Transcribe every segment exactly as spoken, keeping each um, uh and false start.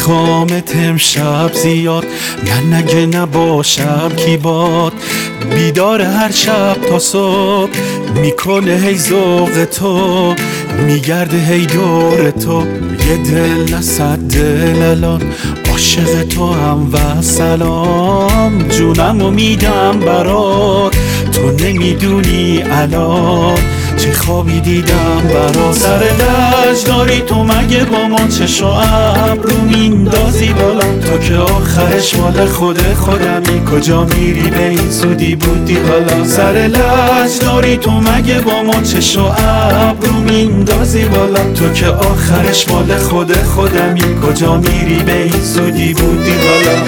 میخوامت امشب زیاد، من نگه نباشم کی باد. بیدار هر شب تا صبح میکنه هی ذوق تو، میگرده هی دور تو. یه دل نصد دل الان عاشق تو هم و سلام. جونمو میدم برات، تو نمیدونی الان چه خوابی دیدم برات. سر لج داری تو مگه با ما چشم و ابرو میندازی بالا، تو که آخرش مال خود خودمی. کجا میری به این زودی بودی حالا. سر لج داری تو مگه با ما چشم و ابرو میندازی بالا، تو که آخرش مال خود خودمی. کجا میری به این زودی بودی حالا.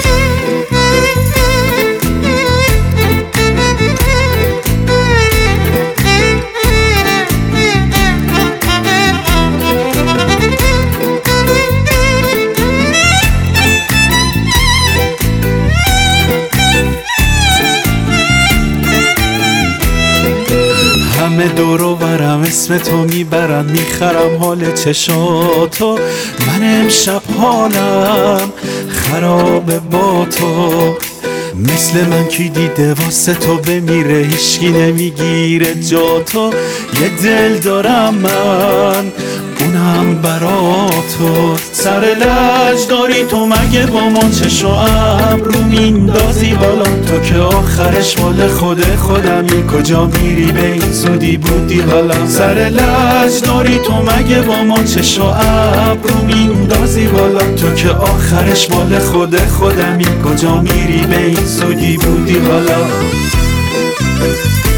همه دور و برم اسم تو میبرن، میخرم حال چشاتو. من امشب حالم خرابه با تو. مثل من کی دیده واسه تو بمیره، هیچکی نمیگیره جا تو. یه دل دارم من اونم برا تو. سر لج داری تو مگه با ما چشم و ابرو میندازی بالا، تو که آخرش مال خود خودمی. کجا میری به این زودی بودی حالا. سر لج داری تو مگه با ما چشم و ابرو میندازی بالا، تو که آخرش مال خود خودمی. کجا میری به این زودی بودی حالا.